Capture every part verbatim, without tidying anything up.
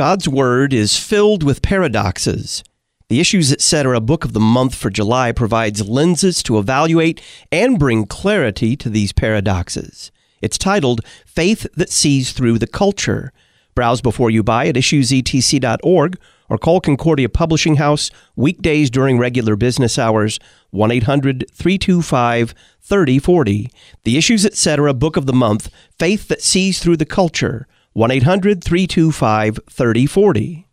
God's Word is filled with paradoxes. The Issues Etc. Book of the Month for July provides lenses to evaluate and bring clarity to these paradoxes. It's titled Faith That Sees Through the Culture. Browse before you buy at issues e t c dot org or call Concordia Publishing House weekdays during regular business hours, one eight hundred three two five three oh four oh. The Issues Etc. Book of the Month, Faith That Sees Through the Culture, one eight hundred three two five three oh four oh.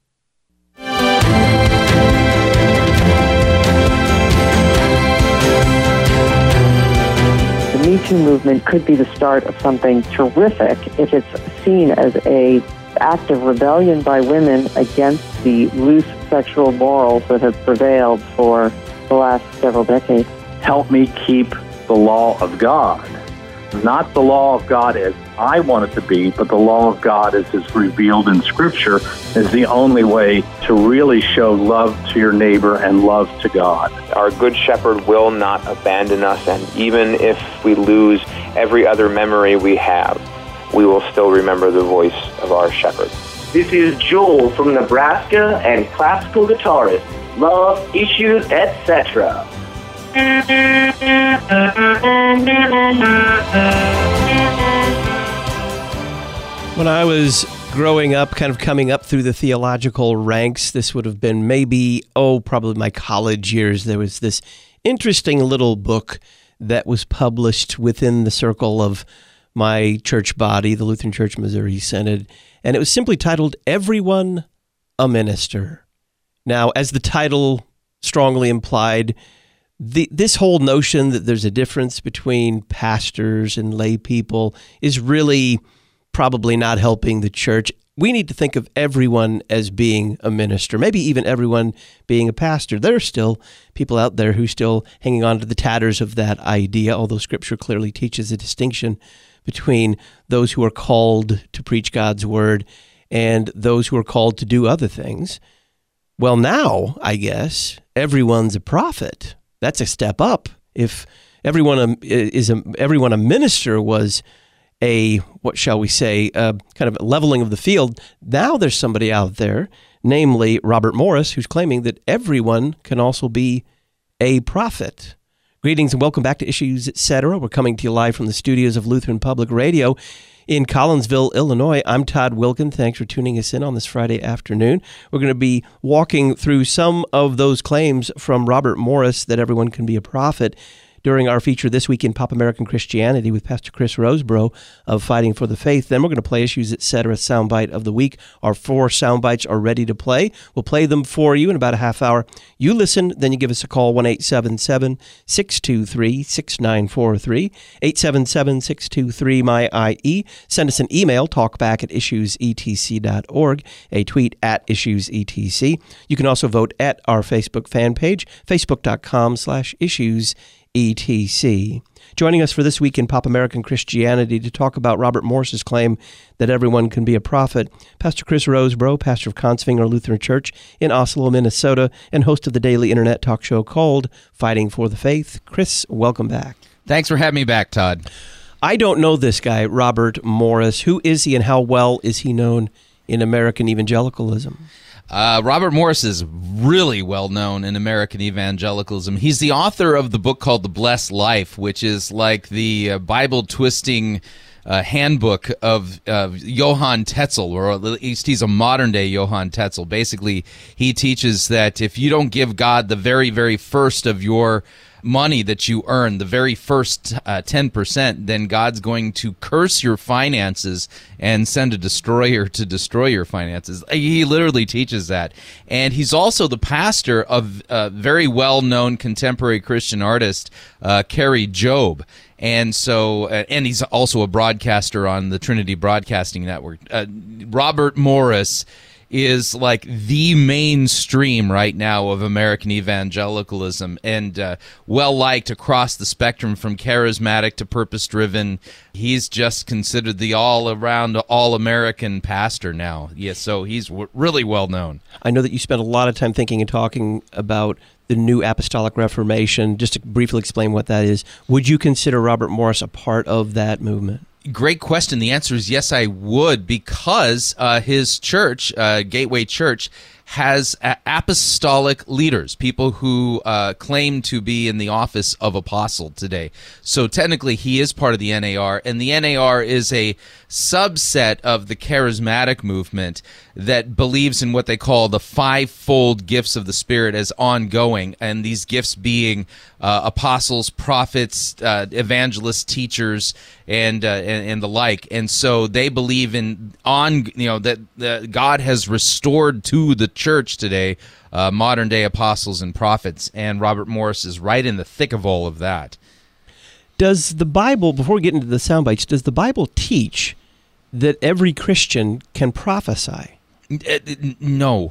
The Me Too movement could be the start of something terrific if it's seen as a act of rebellion by women against the loose sexual morals that have prevailed for the last several decades. Help me keep the law of God. Not the law of God as I want it to be, but the law of God as is revealed in Scripture is the only way to really show love to your neighbor and love to God. Our Good Shepherd will not abandon us, and even if we lose every other memory we have, we will still remember the voice of our shepherd. This is Joel from Nebraska and classical guitarist. Love, Issues, et cetera. When I was growing up, kind of coming up through the theological ranks, this would have been maybe, oh, probably my college years. There was this interesting little book that was published within the circle of my church body, the Lutheran Church Missouri Synod, and it was simply titled, Everyone a Minister. Now, as the title strongly implied, the, this whole notion that there's a difference between pastors and lay people is really probably not helping the church. We need to think of everyone as being a minister, maybe even everyone being a pastor. There are still people out there who are still hanging on to the tatters of that idea, although Scripture clearly teaches a distinction between those who are called to preach God's word and those who are called to do other things. Well, now, I guess, everyone's a prophet. That's a step up. If everyone is a, everyone a minister was a, what shall we say, a kind of leveling of the field, now there's somebody out there, namely Robert Morris, who's claiming that everyone can also be a prophet. Greetings and welcome back to Issues Etc. We're coming to you live from the studios of Lutheran Public Radio in Collinsville, Illinois. I'm Todd Wilkin. Thanks for tuning us in on this Friday afternoon. We're going to be walking through some of those claims from Robert Morris that everyone can be a prophet during our feature This Week in Pop American Christianity with Pastor Chris Rosebrough of Fighting for the Faith. Then we're going to play Issues Etc. Soundbite of the Week. Our four soundbites are ready to play. We'll play them for you in about a half hour. You listen, then you give us a call, one eight seven seven, six two three, six nine four three, eight seven seven, six two three, M Y I E. Send us an email, talkback at issues e t c dot org, a tweet at issues e t c. You can also vote at our Facebook fan page, facebook.com slash issues E T C. Joining us for This Week in Pop American Christianity to talk about Robert Morris's claim that everyone can be a prophet, Pastor Chris Rosebrough, pastor of Kongsvinger Lutheran Church in Oslo, Minnesota, and host of the daily internet talk show called Fighting for the Faith. Chris, welcome back. Thanks for having me back, Todd. I don't know this guy, Robert Morris. Who is he and how well is he known in American evangelicalism? Uh, Robert Morris is really well known in American evangelicalism. He's the author of the book called The Blessed Life, which is like the uh, Bible-twisting uh, handbook of uh, Johann Tetzel, or at least he's a modern-day Johann Tetzel. Basically, he teaches that if you don't give God the very, very first of your money that you earn, the very first uh, ten percent, then God's going to curse your finances and send a destroyer to destroy your finances. He literally teaches that. And he's also the pastor of a very well-known contemporary Christian artist, uh, Carrie Job. And so, uh, and he's also a broadcaster on the Trinity Broadcasting Network. Uh, Robert Morris is like the mainstream right now of American evangelicalism, and uh, well-liked across the spectrum from charismatic to purpose-driven. He's just considered the all-around, all-American pastor now. Yeah, so he's w- really well-known. I know that you spent a lot of time thinking and talking about the New Apostolic Reformation. Just to briefly explain what that is, would you consider Robert Morris a part of that movement? Great question. The answer is yes, I would, because uh, his church, uh, Gateway Church, has uh, apostolic leaders, people who uh, claim to be in the office of apostle today. So technically, he is part of the N A R, and the N A R is a subset of the charismatic movement that believes in what they call the fivefold gifts of the Spirit as ongoing, and these gifts being uh, apostles, prophets, uh, evangelists, teachers, and, uh, and and the like. And so they believe in on you know that that God has restored to the church today uh, modern day apostles and prophets, and Robert Morris is right in the thick of all of that. Does the Bible, before we get into the sound bites, does the Bible teach that every Christian can prophesy? No.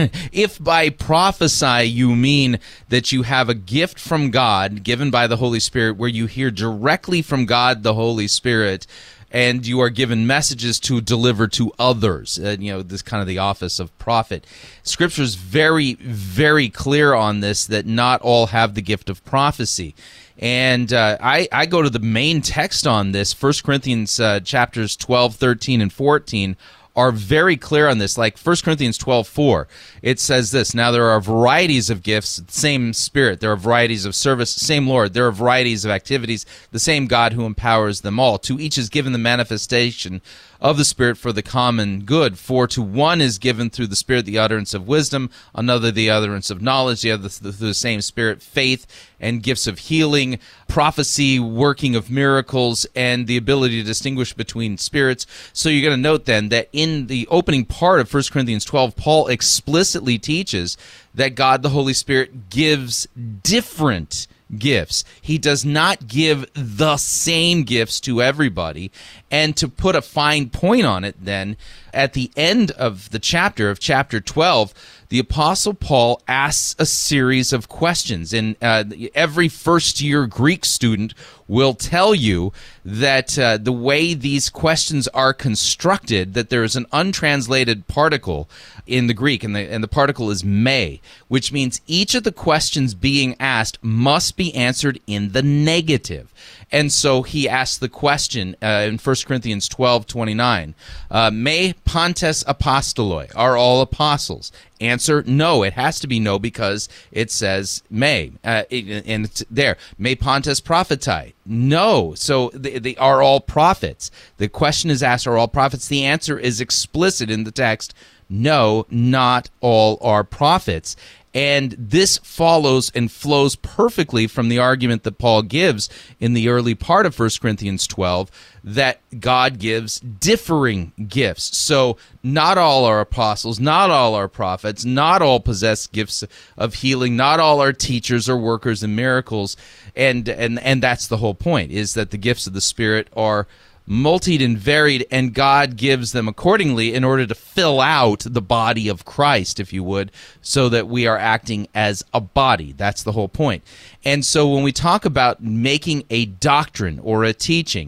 If by prophesy you mean that you have a gift from God given by the Holy Spirit where you hear directly from God the Holy Spirit and you are given messages to deliver to others, uh, you know, this kind of the office of prophet. Scripture is very, very clear on this, that not all have the gift of prophecy. And uh, I, I go to the main text on this, First Corinthians uh, chapters twelve, thirteen, and fourteen, are very clear on this. Like First Corinthians twelve four, it says this: now there are varieties of gifts, same Spirit. There are varieties of service, same Lord. There are varieties of activities, the same God who empowers them all. To each is given the manifestation of the Spirit for the common good. For to one is given through the Spirit the utterance of wisdom, another the utterance of knowledge, the other through the same Spirit faith and gifts of healing, prophecy, working of miracles, and the ability to distinguish between spirits. So you're going to note then that in the opening part of First Corinthians twelve, Paul explicitly teaches that God the Holy Spirit gives different gifts. He does not give the same gifts to everybody. And to put a fine point on it then, at the end of the chapter, of chapter twelve, the Apostle Paul asks a series of questions. And uh, every first-year Greek student will tell you that uh, the way these questions are constructed, that there is an untranslated particle in the Greek, and the, and the particle is me, which means each of the questions being asked must be answered in the negative. And so he asks the question uh, in First Corinthians twelve twenty-nine, uh, me pantes apostoloi, are all apostles? Answer, no. It has to be no because it says me, uh, and it's there. Me pantes propheti? No. So they, they are all prophets. The question is asked, are all prophets? The answer is explicit in the text. No, not all are prophets. And this follows and flows perfectly from the argument that Paul gives in the early part of First Corinthians twelve, that God gives differing gifts. So not all are apostles, not all are prophets, not all possess gifts of healing, not all are teachers or workers in miracles. And, and, and that's the whole point, is that the gifts of the Spirit are multied and varied, and God gives them accordingly in order to fill out the body of Christ, if you would, so that we are acting as a body. That's the whole point. And so when we talk about making a doctrine or a teaching,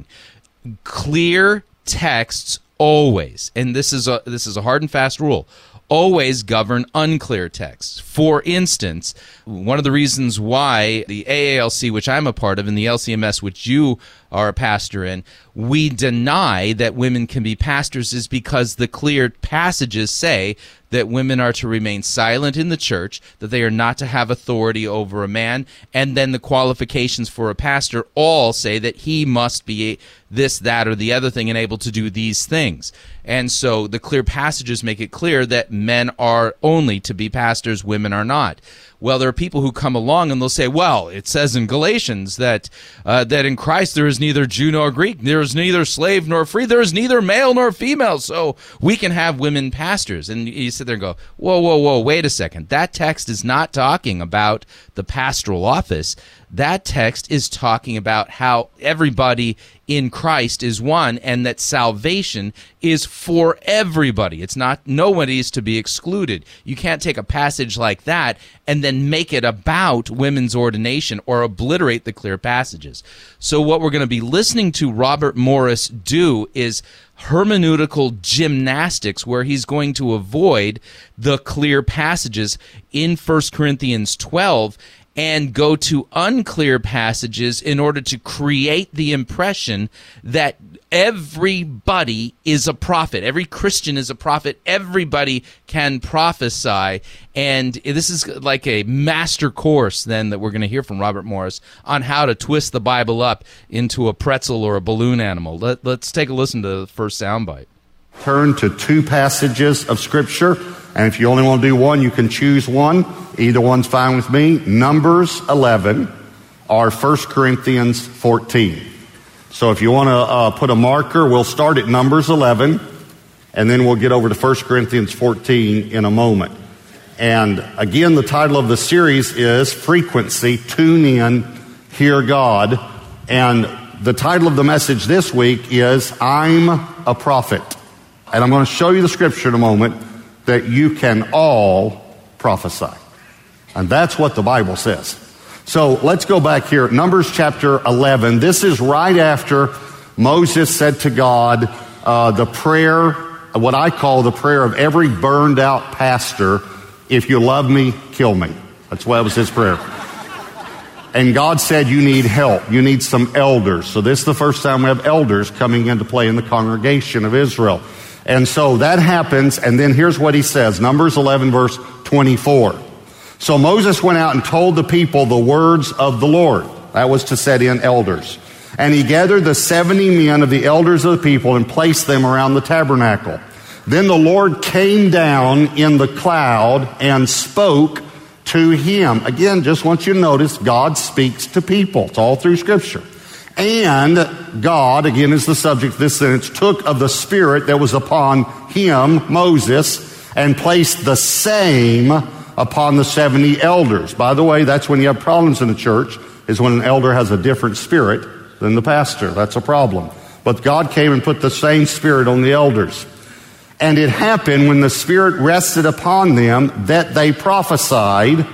clear texts always, and this is a this is a hard and fast rule, always govern unclear texts. For instance, one of the reasons why the A A L C, which I'm a part of, and the L C M S, which you are a pastor in, we deny that women can be pastors is because the clear passages say that women are to remain silent in the church, that they are not to have authority over a man, and then the qualifications for a pastor all say that he must be this, that, or the other thing and able to do these things. And so the clear passages make it clear that men are only to be pastors, women are not. Well, there are people who come along and they'll say, well, it says in Galatians that uh, that in Christ there is neither Jew nor Greek, there is neither slave nor free, there is neither male nor female, so we can have women pastors. And you sit there and go, whoa, whoa, whoa, wait a second. That text is not talking about the pastoral office. That text is talking about how everybody in Christ is one, and that salvation is for everybody. It's not, nobody is to be excluded. You can't take a passage like that and then make it about women's ordination or obliterate the clear passages. So what we're going to be listening to Robert Morris do is hermeneutical gymnastics, where he's going to avoid the clear passages in First Corinthians twelve and go to unclear passages in order to create the impression that everybody is a prophet. Every Christian is a prophet. Everybody can prophesy. And this is like a master course then that we're going to hear from Robert Morris on how to twist the Bible up into a pretzel or a balloon animal. Let, let's take a listen to the first soundbite. Turn to two passages of Scripture, and if you only want to do one, you can choose one. Either one's fine with me. Numbers eleven or First Corinthians fourteen. So if you want to uh, put a marker, we'll start at Numbers eleven, and then we'll get over to First Corinthians fourteen in a moment. And again, the title of the series is Frequency, Tune In, Hear God. And the title of the message this week is I'm a Prophet. And I'm going to show you the scripture in a moment that you can all prophesy. And that's what the Bible says. So let's go back here. Numbers chapter eleven. This is right after Moses said to God, uh, the prayer, what I call the prayer of every burned out pastor, if you love me, kill me. That's what was his prayer. And God said, you need help. You need some elders. So this is the first time we have elders coming into play in the congregation of Israel. And so that happens, and then here's what he says, Numbers eleven, verse twenty-four. So Moses went out and told the people the words of the Lord. That was to set in elders. And he gathered the seventy men of the elders of the people and placed them around the tabernacle. Then the Lord came down in the cloud and spoke to him. Again, just want you to notice, God speaks to people. It's all through Scripture. And God, again is the subject of this sentence, took of the Spirit that was upon him, Moses, and placed the same upon the seventy elders. By the way, that's when you have problems in the church, is when an elder has a different spirit than the pastor. That's a problem. But God came and put the same Spirit on the elders. And it happened when the Spirit rested upon them that they prophesied,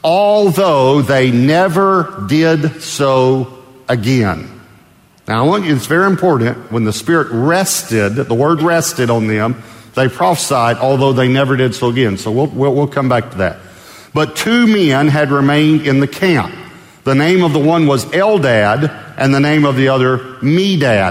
although they never did so again. Now, I want you, it's very important, when the Spirit rested, the word rested on them, they prophesied, although they never did so again. So we'll, we'll, we'll come back to that. But two men had remained in the camp. The name of the one was Eldad, and the name of the other Medad.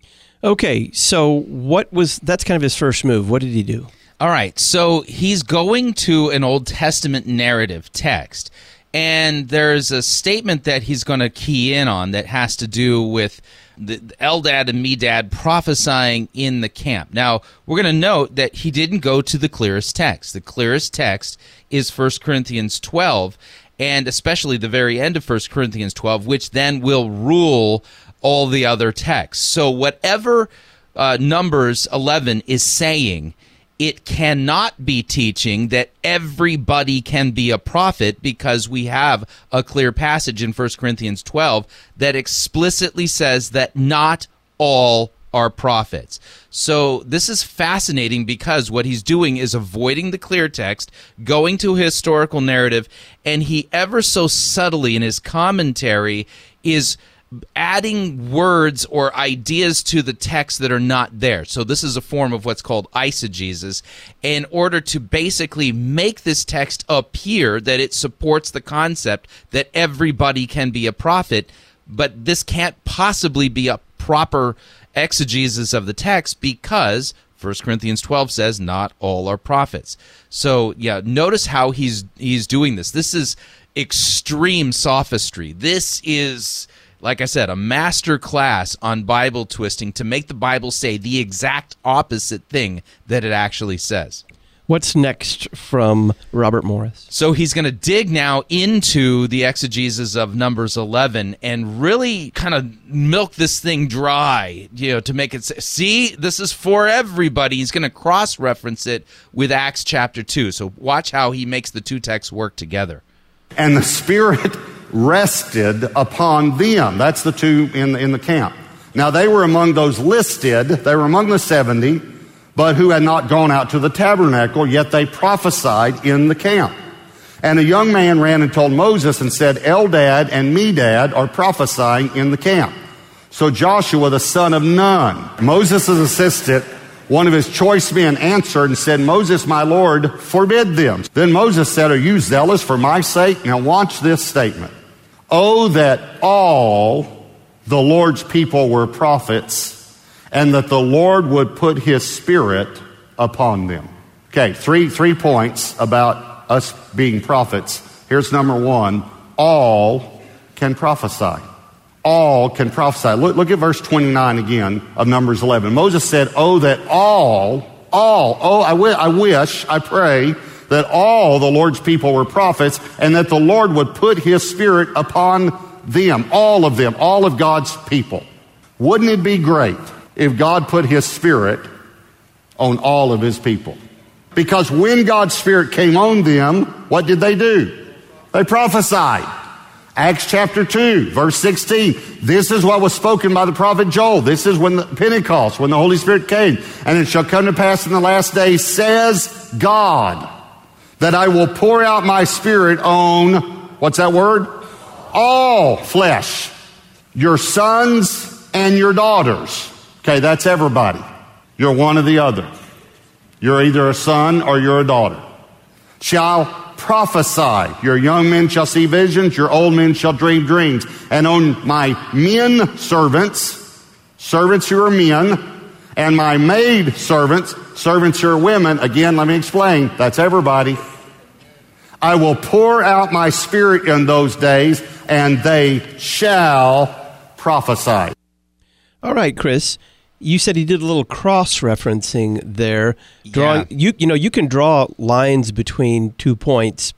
Okay, so what was, that's kind of his first move. What did he do? All right, so he's going to an Old Testament narrative text. And there's a statement that he's going to key in on that has to do with the Eldad and Medad prophesying in the camp. Now, we're going to note that he didn't go to the clearest text. The clearest text is First Corinthians twelve, and especially the very end of First Corinthians twelve, which then will rule all the other texts. So whatever uh, Numbers eleven is saying, it cannot be teaching that everybody can be a prophet, because we have a clear passage in First Corinthians twelve that explicitly says that not all are prophets. So this is fascinating, because what he's doing is avoiding the clear text, going to a historical narrative, and he ever so subtly in his commentary is adding words or ideas to the text that are not there. So this is a form of what's called eisegesis, in order to basically make this text appear that it supports the concept that everybody can be a prophet, but this can't possibly be a proper exegesis of the text, because First Corinthians twelve says not all are prophets. So yeah, notice how he's he's doing this. This is extreme sophistry. This is, like I said, a master class on Bible twisting to make the Bible say the exact opposite thing that it actually says. What's next from Robert Morris? So he's going to dig now into the exegesis of Numbers eleven and really kind of milk this thing dry, you know, to make it say, see, this is for everybody. He's going to cross-reference it with Acts chapter two. So watch how he makes the two texts work together. And the Spirit rested upon them. That's the two in the, in the camp. Now they were among those listed. They were among the seventy, but who had not gone out to the tabernacle, yet they prophesied in the camp. And a young man ran and told Moses and said, Eldad and Medad are prophesying in the camp. So Joshua, the son of Nun, Moses' assistant, one of his choice men, answered and said, Moses, my Lord, forbid them. Then Moses said, are you zealous for my sake? Now watch this statement. Oh, that all the Lord's people were prophets, and that the Lord would put his Spirit upon them. Okay, three, three points about us being prophets. Here's number one. All can prophesy. All can prophesy. Look, look at verse twenty-nine again of Numbers eleven. Moses said, oh, that all, all, oh, I, w- I wish, I pray, that all the Lord's people were prophets, and that the Lord would put his Spirit upon them, all of them, all of God's people. Wouldn't it be great if God put his Spirit on all of his people? Because when God's Spirit came on them, what did they do? They prophesied. Acts chapter two, verse sixteen. This is what was spoken by the prophet Joel. This is when the Pentecost, when the Holy Spirit came. And it shall come to pass in the last days, says God, that I will pour out my Spirit on, what's that word? All flesh. Your sons and your daughters. Okay, that's everybody. You're one or the other. You're either a son or you're a daughter. Shall prophesy. Your young men shall see visions. Your old men shall dream dreams. And on my men servants, servants who are men, and my maid servants, servants who are women, again, let me explain, that's everybody. I will pour out my Spirit in those days, and they shall prophesy. All right, Chris. You said he did a little cross-referencing there. Drawing, yeah. you, you know, you can draw lines between two points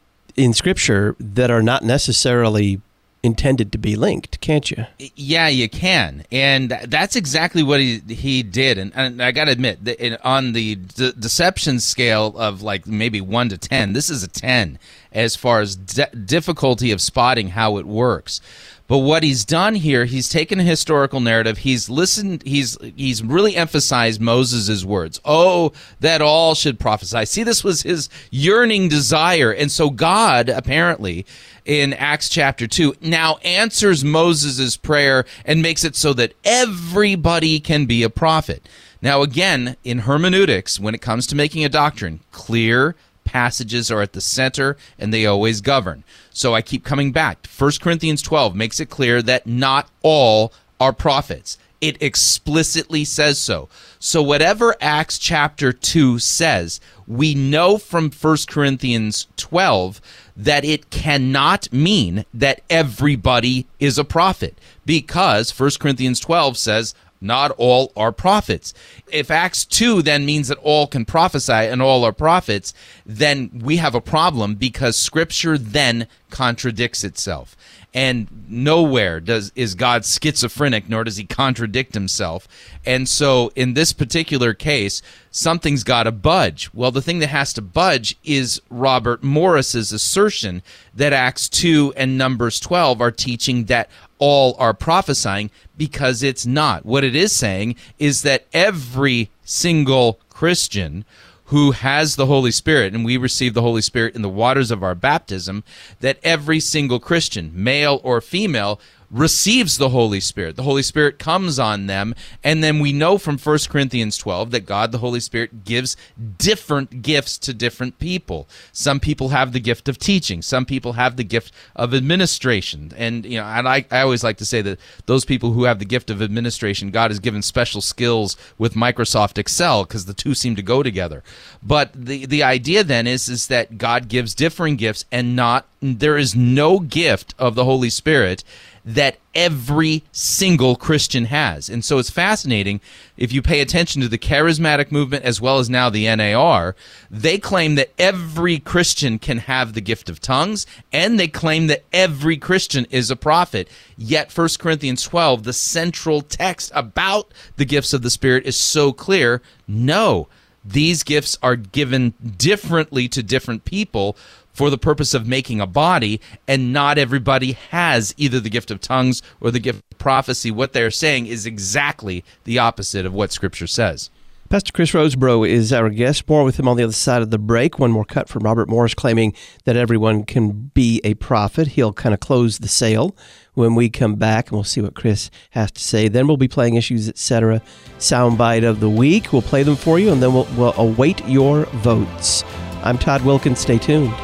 in Scripture that are not necessarily intended to be linked, can't you? Yeah, you can. And that's exactly what he he did. And, and I got to admit, that in, on the de- deception scale of like maybe one to ten, this is a ten as far as de- difficulty of spotting how it works. But what he's done here, he's taken a historical narrative. He's listened. He's he's really emphasized Moses' words. Oh, that all should prophesy. See, this was his yearning desire. And so God, apparently, in Acts chapter two, now answers Moses' prayer and makes it so that everybody can be a prophet. Now, again, in hermeneutics, when it comes to making a doctrine, clear passages are at the center, and they always govern. So I keep coming back. First Corinthians twelve makes it clear that not all are prophets. It explicitly says so. So whatever Acts chapter two says, we know from First Corinthians twelve that it cannot mean that everybody is a prophet, because First Corinthians twelve says, not all are prophets. If Acts two then means that all can prophesy and all are prophets, then we have a problem, because Scripture then contradicts itself. And nowhere does is God schizophrenic, nor does he contradict himself. And so in this particular case, something's got to budge. Well, the thing that has to budge is Robert Morris's assertion that Acts two and Numbers twelve are teaching that all are prophesying, because it's not. What it is saying is that every single Christian who has the Holy Spirit, and we receive the Holy Spirit in the waters of our baptism, that every single Christian, male or female, receives the Holy Spirit. The Holy Spirit comes on them, and then we know from First Corinthians twelve that God, the Holy Spirit, gives different gifts to different people. Some people have the gift of teaching. Some people have the gift of administration. And, you know, and I, I always like to say that those people who have the gift of administration, God has given special skills with Microsoft Excel, because the two seem to go together. But the, the idea then is, is that God gives differing gifts, and not there is no gift of the Holy Spirit that every single Christian has. And so it's fascinating, if you pay attention to the charismatic movement as well as now the N A R, they claim that every Christian can have the gift of tongues, and they claim that every Christian is a prophet. Yet First Corinthians twelve, the central text about the gifts of the Spirit, is so clear. No, these gifts are given differently to different people for the purpose of making a body, and not everybody has either the gift of tongues or the gift of prophecy. What they're saying is exactly the opposite of what Scripture says. Pastor Chris Rosebrough is our guest. More with him on the other side of the break. One more cut from Robert Morris claiming that everyone can be a prophet. He'll kind of close the sale when we come back, and we'll see what Chris has to say. Then we'll be playing Issues, et cetera. Soundbite of the week. We'll play them for you, and then we'll, we'll await your votes. I'm Todd Wilkins. Stay tuned.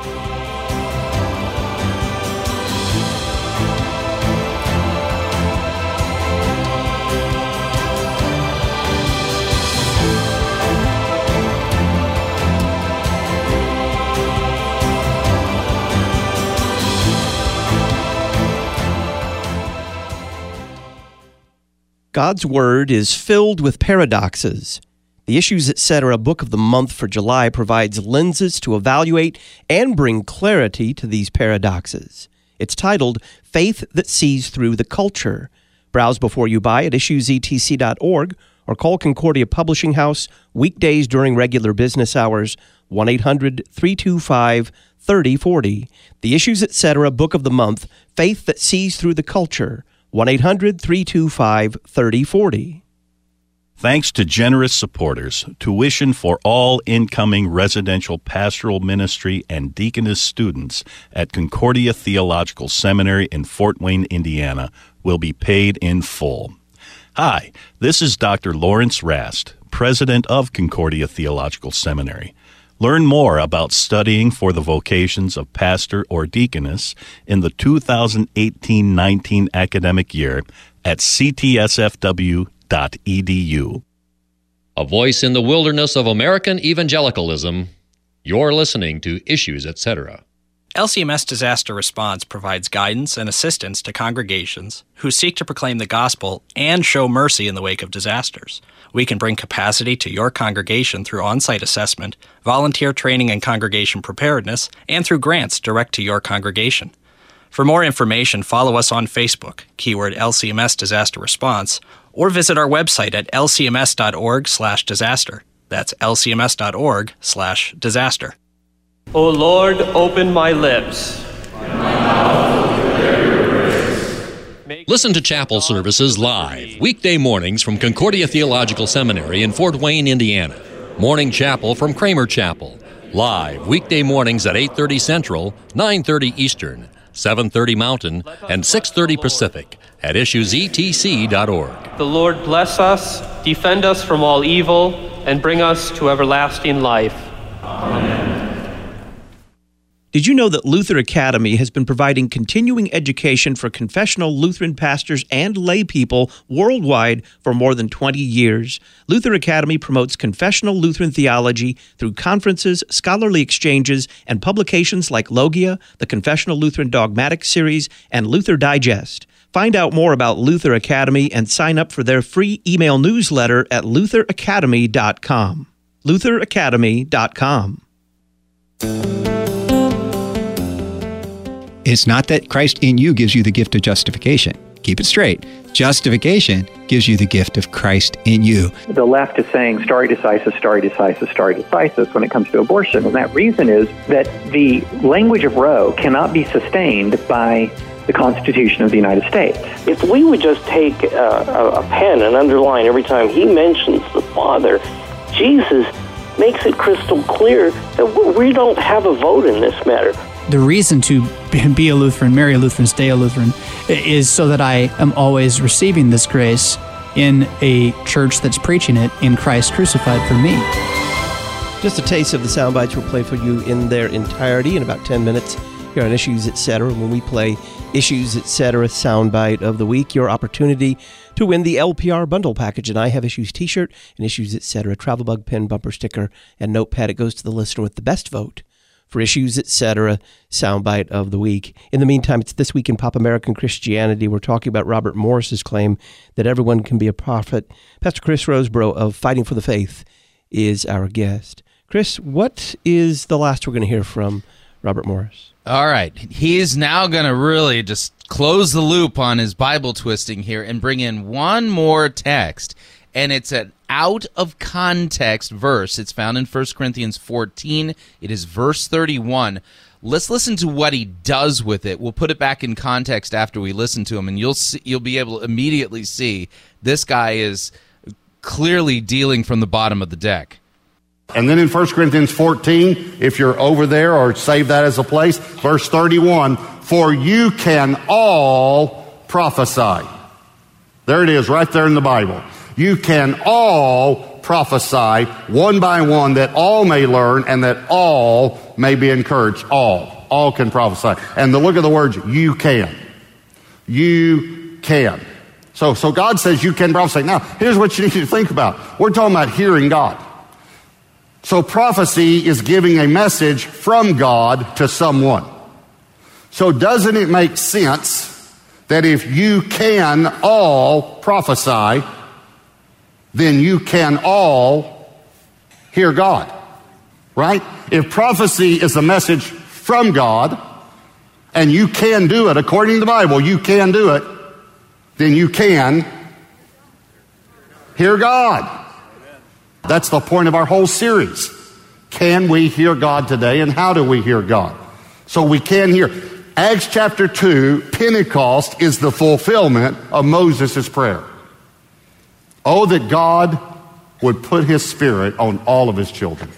God's Word is filled with paradoxes. The Issues Etc. Book of the Month for July provides lenses to evaluate and bring clarity to these paradoxes. It's titled Faith That Sees Through the Culture. Browse before you buy at issues e t c dot org or call Concordia Publishing House weekdays during regular business hours, one eight hundred three two five three oh four oh. The Issues Etc. Book of the Month, Faith That Sees Through the Culture, one eight hundred three two five three oh four oh. Thanks to generous supporters, tuition for all incoming residential pastoral ministry and deaconess students at Concordia Theological Seminary in Fort Wayne, Indiana, will be paid in full. Hi, this is Doctor Lawrence Rast, president of Concordia Theological Seminary. Learn more about studying for the vocations of pastor or deaconess in the two thousand eighteen nineteen academic year at c t s f w dot e d u. A voice in the wilderness of American evangelicalism. You're listening to Issues Etc. L C M S Disaster Response provides guidance and assistance to congregations who seek to proclaim the gospel and show mercy in the wake of disasters. We can bring capacity to your congregation through on-site assessment, volunteer training and congregation preparedness, and through grants direct to your congregation. For more information, follow us on Facebook, keyword L C M S Disaster Response, or visit our website at l c m s dot org slash disaster. That's l c m s dot org slash disaster. O Lord, open my lips. Listen to chapel services live, weekday mornings from Concordia Theological Seminary in Fort Wayne, Indiana. Morning chapel from Kramer Chapel. Live, weekday mornings at eight thirty Central, nine thirty Eastern, seven thirty Mountain, and six thirty Pacific at issues e t c dot org. The Lord bless us, defend us from all evil, and bring us to everlasting life. Amen. Did you know that Luther Academy has been providing continuing education for confessional Lutheran pastors and lay people worldwide for more than twenty years? Luther Academy promotes confessional Lutheran theology through conferences, scholarly exchanges, and publications like Logia, the Confessional Lutheran Dogmatic Series, and Luther Digest. Find out more about Luther Academy and sign up for their free email newsletter at luther academy dot com. luther academy dot com. It's not that Christ in you gives you the gift of justification. Keep it straight. Justification gives you the gift of Christ in you. The left is saying stare decisis, stare decisis, stare decisis when it comes to abortion. And that reason is that the language of Roe cannot be sustained by the Constitution of the United States. If we would just take uh, a, a pen and underline every time he mentions the Father, Jesus makes it crystal clear that we don't have a vote in this matter. The reason to be a Lutheran, marry a Lutheran, stay a Lutheran, is so that I am always receiving this grace in a church that's preaching it in Christ crucified for me. Just a taste of the sound bites we'll play for you in their entirety in about ten minutes here on Issues Etc. When we play Issues Etc. soundbite of the week, your opportunity to win the L P R bundle package, and I Have Issues t-shirt, and Issues Etc. travel bug pen, bumper sticker, and notepad. It goes to the listener with the best vote for Issues Etc. soundbite of the week. In the meantime, it's This Week in Pop American Christianity. We're talking about Robert Morris's claim that everyone can be a prophet. Pastor Chris Rosebrough of Fighting for the Faith is our guest. Chris, what is the last we're going to hear from Robert Morris? All right. He's now going to really just close the loop on his Bible twisting here and bring in one more text. And it's an out-of-context verse. It's found in First Corinthians fourteen. It is verse thirty-one. Let's listen to what he does with it. We'll put it back in context after we listen to him, and you'll see, you'll be able to immediately see this guy is clearly dealing from the bottom of the deck. And then in First Corinthians fourteen, if you're over there or save that as a place, verse thirty-one, for you can all prophesy. There it is, right there in the Bible. You can all prophesy one by one, that all may learn and that all may be encouraged. All. All can prophesy. And the look of the words, you can. You can. So, so God says you can prophesy. Now, here's what you need to think about. We're talking about hearing God. So prophecy is giving a message from God to someone. So doesn't it make sense that if you can all prophesy, then you can all hear God, right? If prophecy is a message from God, and you can do it, according to the Bible, you can do it, then you can hear God. That's the point of our whole series. Can we hear God today, and how do we hear God? So we can hear. Acts chapter two, Pentecost is the fulfillment of Moses' prayer. Oh, that God would put his Spirit on all of his children,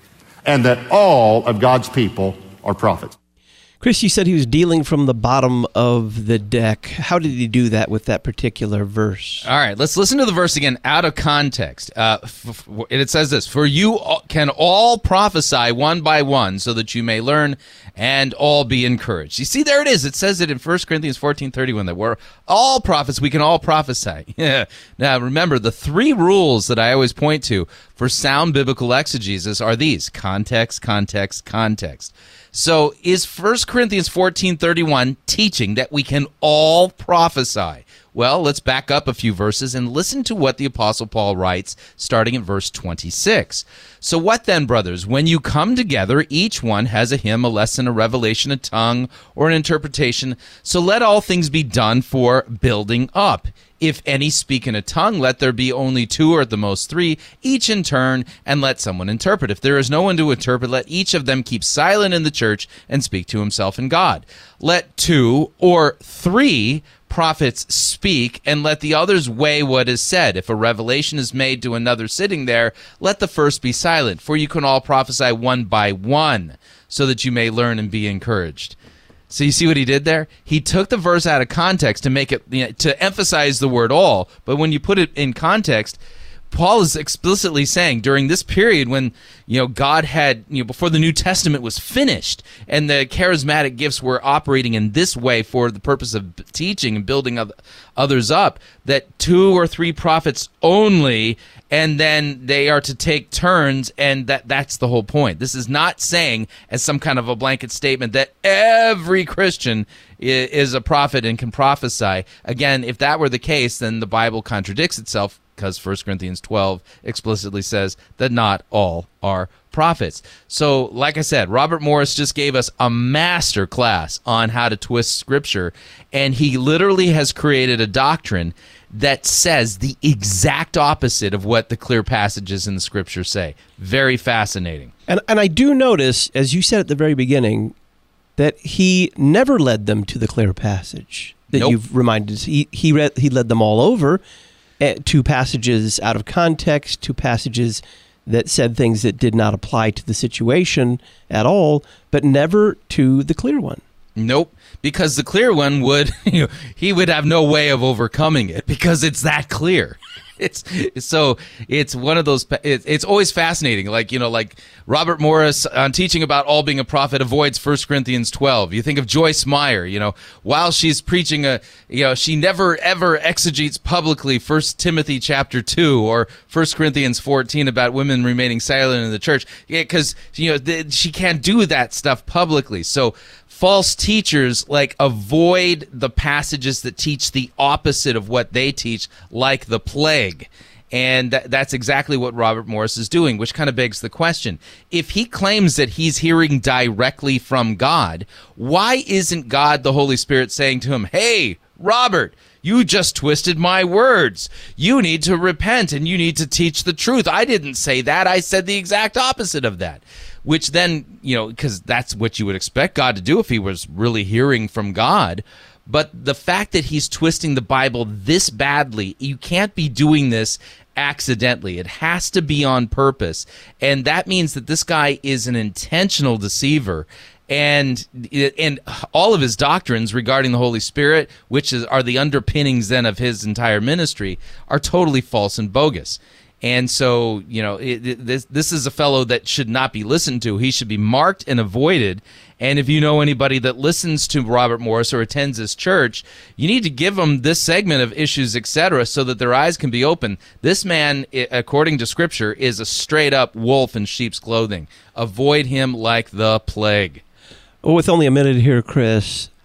and that all of God's people are prophets. Chris, you said he was dealing from the bottom of the deck. How did he do that with that particular verse? All right, let's listen to the verse again out of context. Uh, f- f- it says this, "For you can all prophesy one by one, so that you may learn and all be encouraged." You see, there it is. It says it in First Corinthians fourteen thirty-one that we're all prophets. We can all prophesy. Yeah. Now, remember, the three rules that I always point to for sound biblical exegesis are these: context, context, context. So is First Corinthians fourteen thirty-one teaching that we can all prophesy? Well, let's back up a few verses and listen to what the Apostle Paul writes, starting at verse twenty-six. "So what then, brothers? When you come together, each one has a hymn, a lesson, a revelation, a tongue, or an interpretation. So let all things be done for building up. If any speak in a tongue, let there be only two or at the most three, each in turn, and let someone interpret. If there is no one to interpret, let each of them keep silent in the church and speak to himself and God. Let two or three prophets speak, and let the others weigh what is said. If a revelation is made to another sitting there, let the first be silent, for you can all prophesy one by one, so that you may learn and be encouraged." So you see what he did there? He took the verse out of context to make it, you know, to emphasize the word all. But when you put it in context, Paul is explicitly saying during this period when, you know, God had, you know, before the New Testament was finished and the charismatic gifts were operating in this way for the purpose of teaching and building others up, that two or three prophets only, and then they are to take turns, and that that's the whole point. This is not saying, as some kind of a blanket statement, that every Christian is a prophet and can prophesy. Again, if that were the case, then the Bible contradicts itself, because First Corinthians twelve explicitly says that not all are prophets. So, like I said, Robert Morris just gave us a master class on how to twist Scripture, and he literally has created a doctrine that says the exact opposite of what the clear passages in the Scripture say. Very fascinating. And and I do notice, as you said at the very beginning, that he never led them to the clear passage that Nope. you've reminded us. He he read, he led them all over uh, to passages out of context, to passages that said things that did not apply to the situation at all, but never to the clear one. Nope, because the clear one would, you know, he would have no way of overcoming it because it's that clear. It's so it's one of those. It, it's always fascinating. Like, you know, like Robert Morris on teaching about all being a prophet avoids First Corinthians twelve. You think of Joyce Meyer. You know, while she's preaching a, you know, she never ever exegetes publicly First Timothy chapter two or First Corinthians fourteen about women remaining silent in the church. Yeah, because you know th- she can't do that stuff publicly. So false teachers like avoid the passages that teach the opposite of what they teach, like the plague. And th- that's exactly what Robert Morris is doing, which kind of begs the question. If he claims that he's hearing directly from God, why isn't God, the Holy Spirit, saying to him, "Hey, Robert, you just twisted my words. You need to repent and you need to teach the truth. I didn't say that. I said the exact opposite of that." Which then, you know, because that's what you would expect God to do if he was really hearing from God. But the fact that he's twisting the Bible this badly, you can't be doing this accidentally. It has to be on purpose. And that means that this guy is an intentional deceiver. And and all of his doctrines regarding the Holy Spirit, which is, are the underpinnings then of his entire ministry, are totally false and bogus. And so, you know, it, it, this this is a fellow that should not be listened to. He should be marked and avoided. And if you know anybody that listens to Robert Morris or attends his church, you need to give them this segment of Issues, et cetera, so that their eyes can be open. This man, according to Scripture, is a straight-up wolf in sheep's clothing. Avoid him like the plague. Well, with only a minute here, Chris,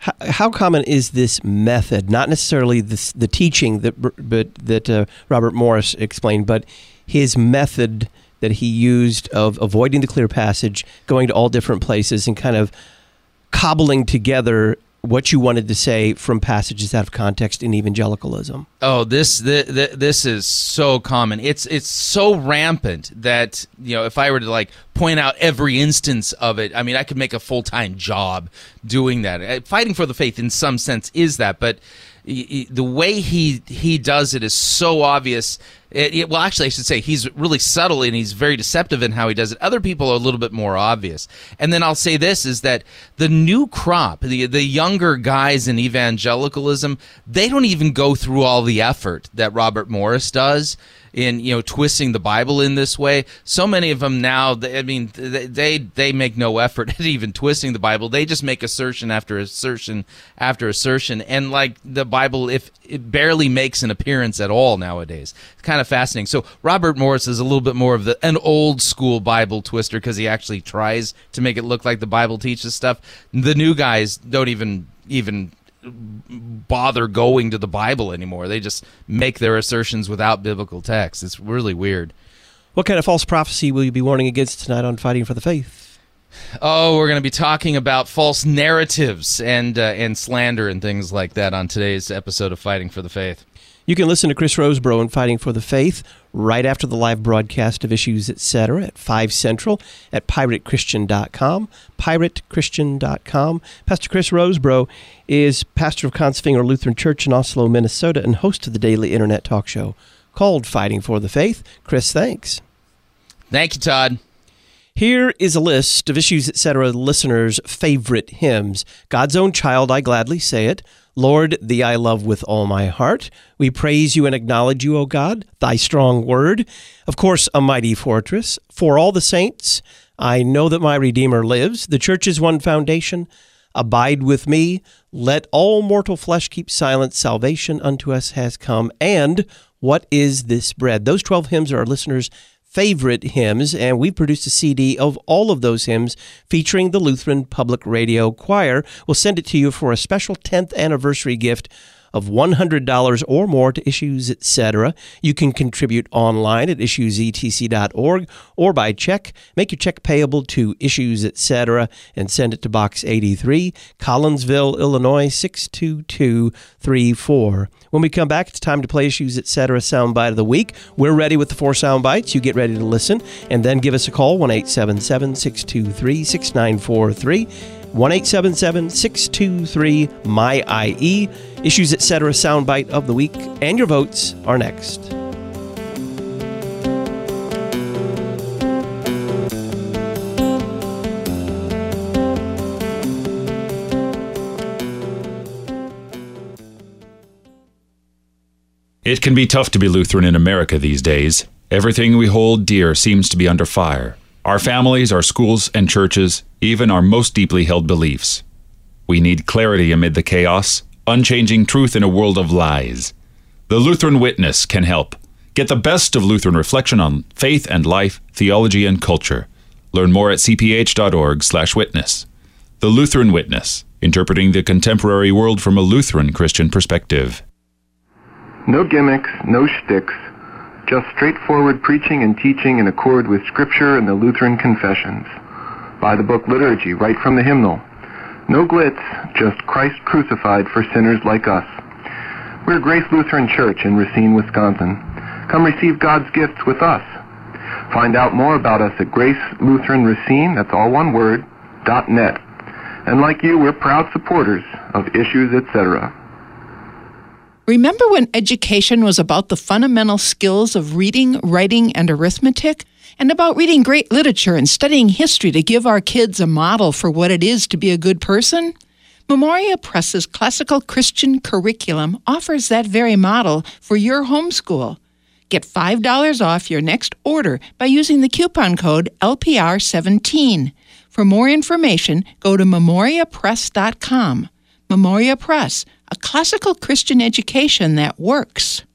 How, how common is this method? Not necessarily this, the teaching that but that uh, Robert Morris explained, but his method that he used of avoiding the clear passage, going to all different places, and kind of cobbling together what you wanted to say from passages out of context in evangelicalism. Oh, this the, the, this is so common. It's it's so rampant that, you know, if I were to like point out every instance of it, I mean, I could make a full-time job doing that. Fighting for the faith in some sense is that, but the way he he does it is so obvious. It, it, well, actually, I should say he's really subtle and he's very deceptive in how he does it. Other people are a little bit more obvious. And then I'll say this, is that the new crop, the, the younger guys in evangelicalism, they don't even go through all the effort that Robert Morris does in, you know, twisting the Bible in this way. So many of them now, they, I mean, they, they they make no effort at even twisting the Bible. They just make assertion after assertion after assertion. And like the Bible, if it barely makes an appearance at all nowadays. It's kind of fascinating. So Robert Morris is a little bit more of the an old school Bible twister because he actually tries to make it look like the Bible teaches stuff. The new guys don't even even bother going to the Bible anymore. They just make their assertions without biblical text. It's really weird. What kind of false prophecy will you be warning against tonight on Fighting for the Faith? Oh, we're going to be talking about false narratives and uh, and slander and things like that on today's episode of Fighting for the Faith. You can listen to Chris Rosebrough in Fighting for the Faith right after the live broadcast of Issues, et cetera at five Central at pirate christian dot com, pirate christian dot com. Pastor Chris Rosebrough is pastor of Kongsvinger Lutheran Church in Oslo, Minnesota, and host of the daily internet talk show called Fighting for the Faith. Chris, thanks. Thank you, Todd. Here is a list of Issues, et cetera listeners' favorite hymns. God's Own Child, I Gladly Say It. Lord, Thee I Love With All My Heart. We praise You and acknowledge You, O God, Thy strong word. Of course, A Mighty Fortress. For All the Saints, I Know That My Redeemer Lives. The Church's One Foundation. Abide With Me. Let All Mortal Flesh Keep Silent. Salvation unto us has come. And What Is This Bread? Those twelve hymns are our listeners' favorite hymns, and we've produced a C D of all of those hymns featuring the Lutheran Public Radio Choir. We'll send it to you for a special tenth anniversary gift of one hundred dollars or more to Issues, et cetera. You can contribute online at issues e t c dot org or by check. Make your check payable to Issues, et cetera, and send it to Box eighty-three, Collinsville, Illinois, six two two three four. When we come back, it's time to play Issues, et cetera soundbite of the week. We're ready with the four sound bites. You get ready to listen, and then give us a call, one eight seven seven, six two three, six nine four three. one eight seven seven, six two three, M Y I E. Issues, et cetera soundbite of the week, and your votes are next. It can be tough to be Lutheran in America these days. Everything we hold dear seems to be under fire. Our families, our schools and churches, even our most deeply held beliefs. We need clarity amid the chaos, unchanging truth in a world of lies. The Lutheran Witness can help. Get the best of Lutheran reflection on faith and life, theology and culture. Learn more at c p h dot org slash witness. The Lutheran Witness, interpreting the contemporary world from a Lutheran Christian perspective. No gimmicks, no shticks, just straightforward preaching and teaching in accord with Scripture and the Lutheran confessions. By the book Liturgy, right from the hymnal. No glitz, just Christ crucified for sinners like us. We're Grace Lutheran Church in Racine, Wisconsin. Come receive God's gifts with us. Find out more about us at Grace Lutheran Racine, that's all one word, dot net. And like you, we're proud supporters of Issues, et cetera. Remember when education was about the fundamental skills of reading, writing, and arithmetic? And about reading great literature and studying history to give our kids a model for what it is to be a good person? Memoria Press's classical Christian curriculum offers that very model for your homeschool. Get five dollars off your next order by using the coupon code L P R seventeen. For more information, go to memoria press dot com. Memoria Press, a classical Christian education that works.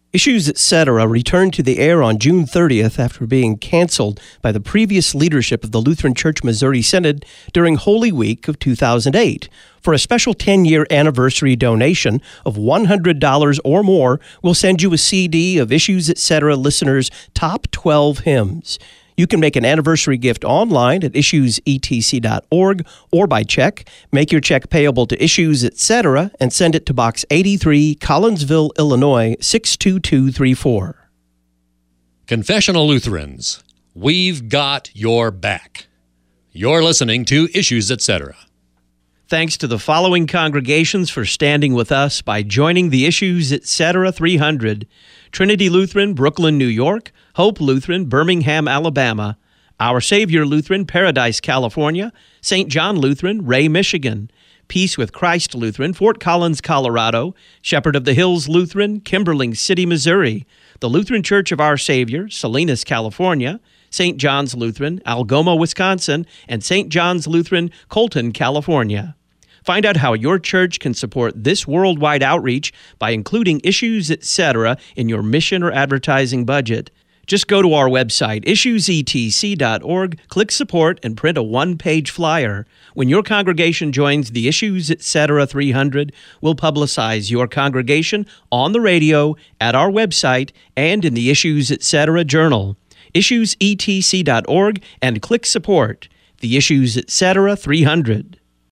Issues, et cetera returned to the air on June thirtieth after being canceled by the previous leadership of the Lutheran Church Missouri Synod during Holy Week of two thousand eight. For a special ten-year anniversary donation of one hundred dollars or more, we'll send you a C D of Issues, et cetera listeners' top twelve hymns. You can make an anniversary gift online at issues e t c dot org or by check. Make your check payable to Issues, et cetera, and send it to Box eighty-three, Collinsville, Illinois, six two two three four. Confessional Lutherans, we've got your back. You're listening to Issues, et cetera. Thanks to the following congregations for standing with us by joining the Issues, et cetera three hundred. Trinity Lutheran, Brooklyn, New York. Hope Lutheran, Birmingham, Alabama. Our Savior Lutheran, Paradise, California. Saint John Lutheran, Ray, Michigan. Peace with Christ Lutheran, Fort Collins, Colorado. Shepherd of the Hills Lutheran, Kimberling City, Missouri. The Lutheran Church of Our Savior, Salinas, California. Saint John's Lutheran, Algoma, Wisconsin. And Saint John's Lutheran, Colton, California. Find out how your church can support this worldwide outreach by including Issues, et cetera in your mission or advertising budget. Just go to our website, issues e t c dot org, click Support, and print a one-page flyer. When your congregation joins the Issues, et cetera three hundred, we'll publicize your congregation on the radio, at our website, and in the Issues, et cetera Journal. issues e t c dot org and click Support. The Issues, et cetera three hundred.